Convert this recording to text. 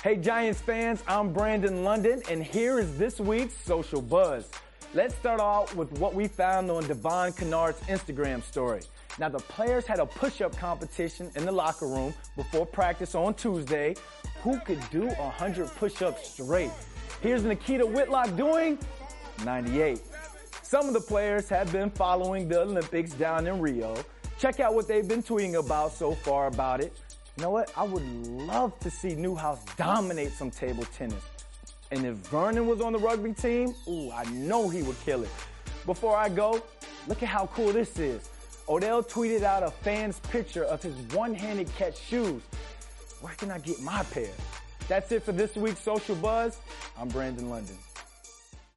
Hey Giants fans, I'm Brandon London, and here is this week's Social Buzz. Let's start off with what we found on Devon Kennard's Instagram story. Now the players had a push-up competition in the locker room before practice on Tuesday. Who could do 100 push-ups straight? Here's Nikita Whitlock doing 98. Some of the players have been following the Olympics down in Rio. Check out what they've been tweeting about so far about it. You know what? I would love to see Newhouse dominate some table tennis. And if Vernon was on the rugby team, I know he would kill it. Before I go, look at how cool this is. Odell tweeted out a fan's picture of his one-handed catch shoes. Where can I get my pair? That's it for this week's Social Buzz. I'm Brandon London.